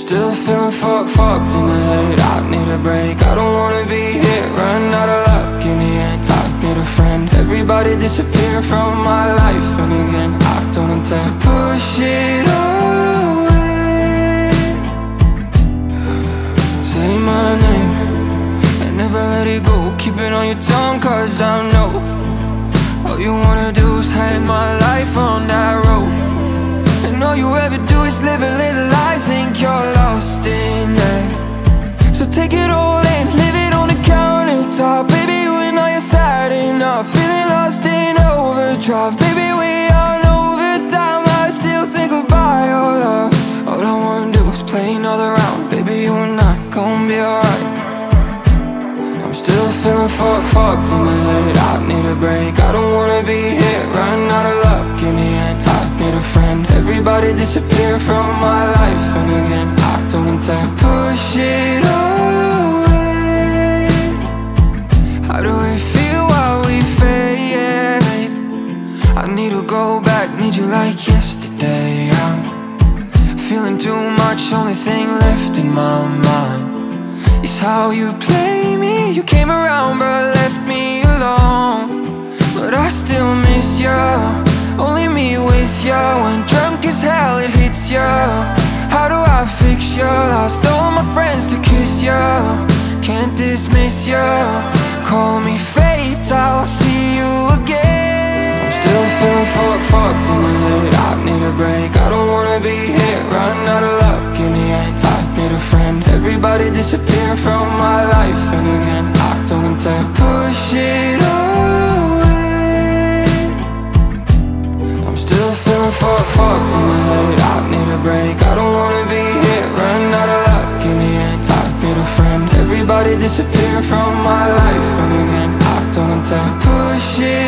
Still feeling fucked in the head. I need a break, I don't wanna be here. Run out of luck in the end. I need a friend. Everybody disappear from my life, and again I don't intend to push it away. Say my name and never let it go. Keep it on your tongue, cause I know all you wanna do is hang my life on that road. And all you ever do is live a little life, think you're lost in there. So take it all in, live it on the countertop. Baby, when I you're sad enough, feeling lost in overdrive. Baby, we on overtime, I still think about your love. All I wanna do is play another round. Baby, you and I gon' be alright. I'm still feeling fucked in the head. I need a break, I don't wanna be here. Run out of luck in the end. I need a friend. Everybody disappear from my life, and again I don't intend to push it away. How do we feel while we fade? I need to go back, need you like yesterday. I'm feeling too much, only thing left in my mind is how you play me. You came around but left me alone, but I still miss you. Only me with you, when drunk as hell it hits you. How do I fix you? Lost all my friends to kiss you. Can't dismiss you. Call me fate, I'll see you again. I'm still feeling fucked in the head. I need a break, I don't wanna be here. Run out of luck in the end. I need a friend. Everybody disappear from my life, and again I don't intend to push it away. I'm still feeling fucked in the head. I need a break, I don't wanna be here. Run out of luck in the end. I need a friend. Everybody disappear from my life, and again I don't intend to push it